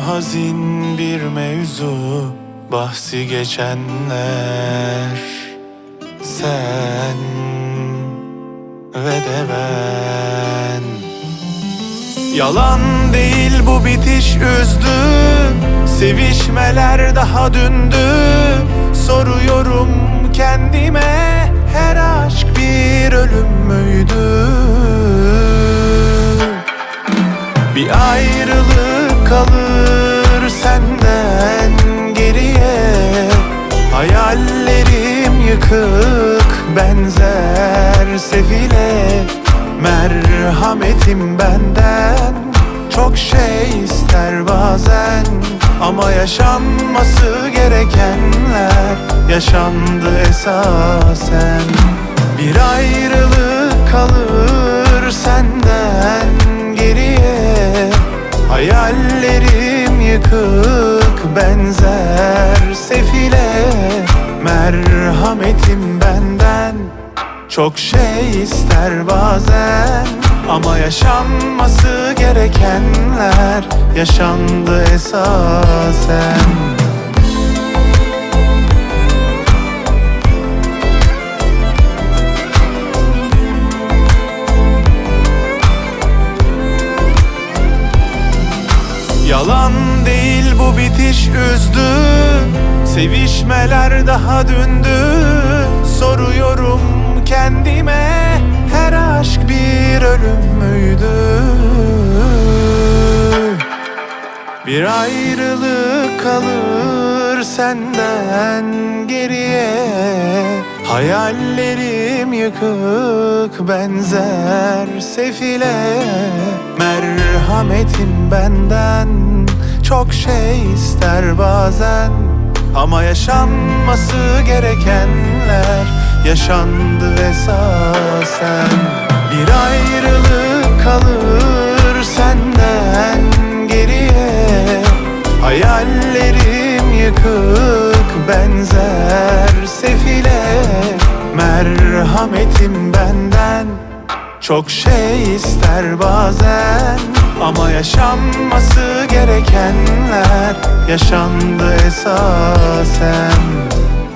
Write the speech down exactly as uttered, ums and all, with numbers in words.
hazin bir mevzu, bahsi geçenler. Sen ve de ben. Yalan değil bu bitiş üzdü, sevişmeler daha dündü. Soruyorum kendime, her aşk bir ölüm müydü? Bir ayrılık kalır senden geriye, hayallerim yıkık benzer sefile. Merhametim benden çok şey ister bazen, ama yaşanması gerekenler yaşandı esasen. Bir ayrılık kalır senden geriye, hayallerim yıkık benzer sefile. Merhametim benden çok şey ister bazen, ama yaşanması gerekenler yaşandı esasen. Yalan değil bu bitiş üzdü, sevişmeler daha dündü. Soruyorum kendime, her aşk bir ölüm müydü? Bir ayrılık kalır senden geriye, hayallerim yıkık benzer sefile. Merhametin benden çok şey ister bazen, ama yaşanması gerekenler yaşandı esasen. Bir ayrılık kalır senden geriye, hayallerim yıkık benzer sefile. Merhametim benden çok şey ister bazen, ama yaşanması gerekenler yaşandı esasen.